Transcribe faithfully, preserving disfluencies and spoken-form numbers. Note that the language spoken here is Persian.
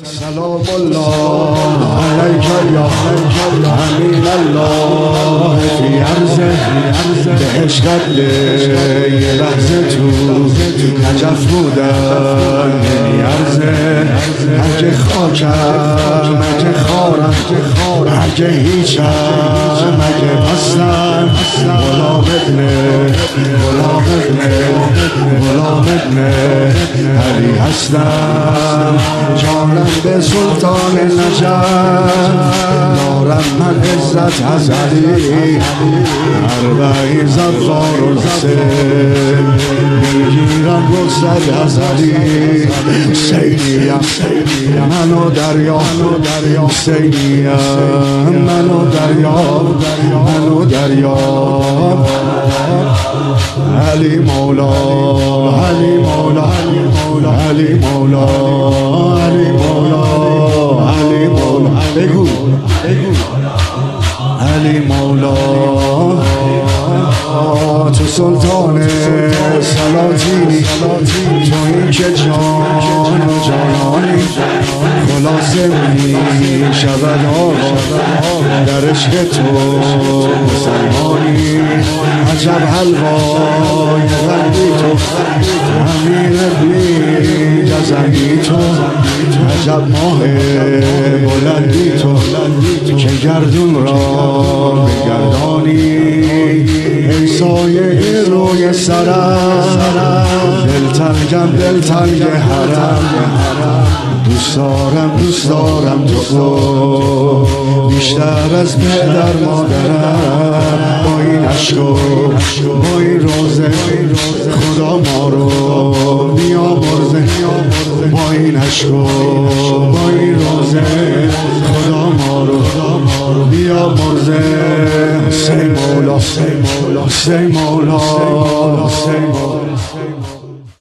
سلام الله علیک یا امین الله فی عرضه به عشقت یه لحظه تو نجف بودن نمیارزه اگه خاکم اگه خارم اگه هیچم اگه پستم غلام ابن غلام ابن غلام ابن علی هستم جانم به سلطان نجف دارم من عزت از علی اربعی زفار الحسین میگیرم رخصت از علی حسینیم منو دریا حسینیم منو دریا منو دریا علی مولا علی مولا علی مولا علی مولا علی مولا بگو علی مولا تو سلطان سلاطینی تو این که جان و جانانی خلاصه می شود آقا در عشق تو مسلمانی عجب حلوای قلبی تو امیر ابنی جزنگی تو عجب ماه بلندی تو که گردون را بگردانی ای سایه روی سرم دلتنگم دلتنگ حرم دوست دارم دوست دارم تو بیشتر از پدر مادرم با این عشق و با این روزه خدا ما رو بیامرزه با این عشق و با این روزه خدا ما رو بیامرزه حسین مولا حسین مولا حسین مولا